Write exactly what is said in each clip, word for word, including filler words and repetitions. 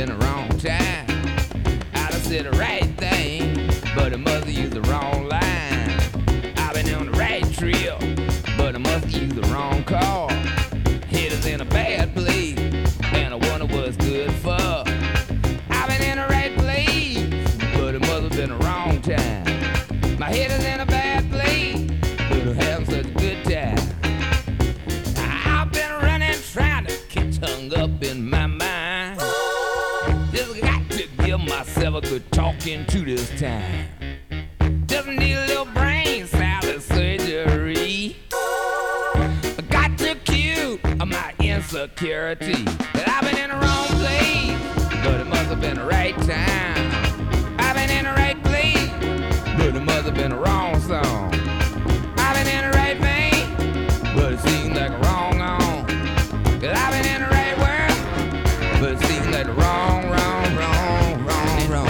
been the wrong time. I done said the right thing, but it must have used the wrong line. I've been on the right trail, but I must have used the wrong car. Headed in a bad place, and I wonder what's good for. I've been in the right place, but it must have been the wrong time. My head is in a bad place, but I'm having such a good time. I've been running, trying to get hung up in my mind. Just got to give myself a good talking to this time. Just need a little brain salad surgery. I got to cure my insecurity. That I've been in the wrong place, but it must have been the right time. I've been in the right place, but it must have been the wrong song. I've been in the right vein, but it seems like a wrong on. Cause I've been in the right world, but it seems like the wrong, wrong, wrong, wrong, wrong.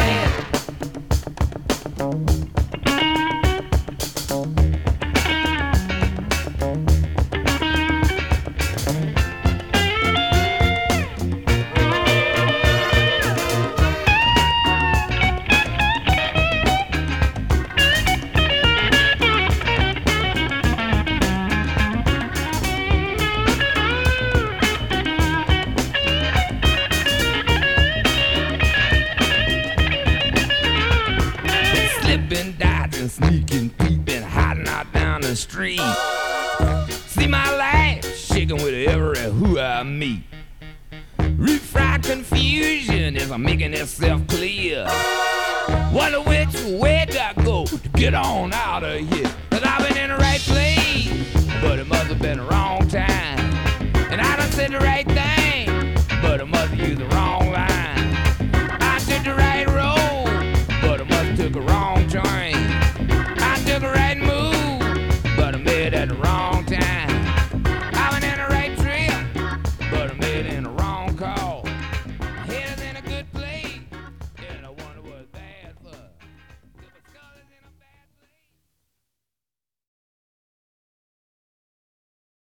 Slipping, dodging, sneaking, peeping, hiding out down the street. See my life shaking with every who I meet. Refried confusion as I'm making itself clear. Wonder which way do I go to get on out of here? Cause I've been in the right place, but it must have been the wrong time. And I done said the right thing, but it must have used the wrong